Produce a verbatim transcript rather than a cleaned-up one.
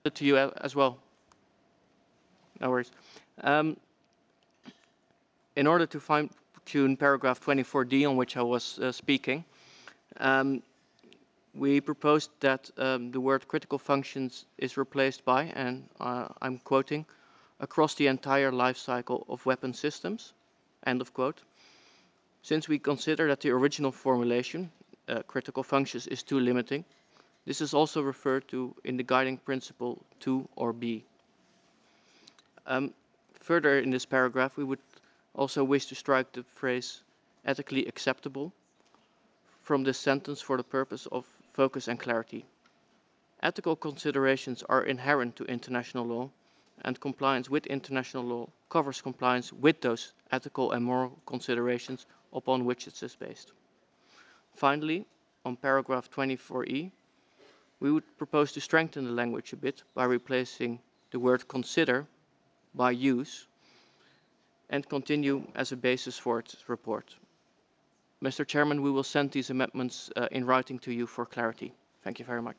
To you as well. No worries. Um, in order to fine-tune paragraph twenty-four D, on which I was uh, speaking, um, we proposed that um, the word critical functions is replaced by, and uh, I'm quoting, across the entire life cycle of weapon systems, end of quote. Since we consider that the original formulation, uh, critical functions, is too limiting, this is also referred to in the guiding principle two or B. Um, further in this paragraph, we would also wish to strike the phrase ethically acceptable from this sentence for the purpose of focus and clarity. Ethical considerations are inherent to international law, and compliance with international law covers compliance with those ethical and moral considerations upon which it is based. Finally, on paragraph twenty-four E, we would propose to strengthen the language a bit by replacing the word consider by use and continue as a basis for its report. Mister Chairman, we will send these amendments uh, in writing to you for clarity. Thank you very much.